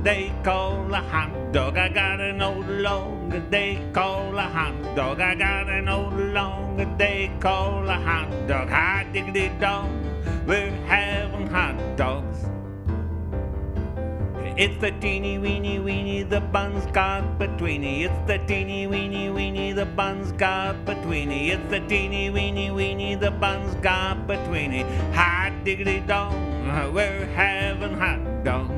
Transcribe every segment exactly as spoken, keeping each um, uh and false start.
they call a hot dog. I got an old log that they call a hot dog. I got an old log that they call a hot dog. Hot diggity dog, we're having hot dogs. It's the teeny weeny weeny the buns got betweeny. It's the teeny weeny weeny the buns got betweeny. It's the teeny weeny weeny the buns got betweeny. Hot diggity dog, we're having hot dogs.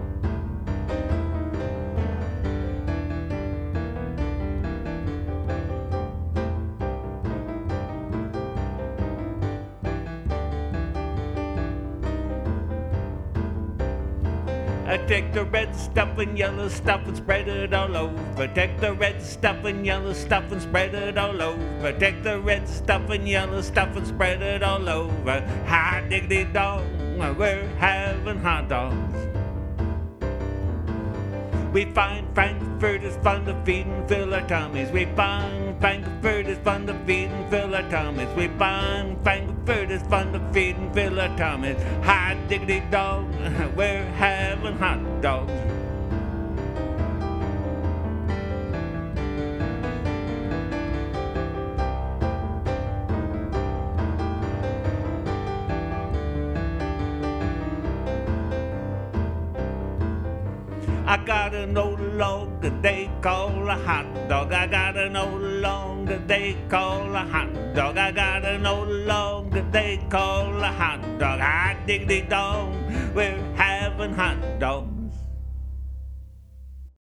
I take the red stuff and yellow stuff and spread it all over. Take the red stuff and yellow stuff and spread it all over. Take the red stuff and yellow stuff and spread it all over. Hot diggity dog, we're having hot dogs. We find Frankfurt is fun to feed and fill our tummies. We find Frankfurt is fun to feed and fill our tummies. We find Frankfurt is fun to feed and fill our tummies. Hot diggity dog, we're having hot dogs. I got an old log that they call a hot dog. I got an old log that they call a hot dog. I got an old log that they call a hot dog. Hot diggity dog, we're having hot dogs.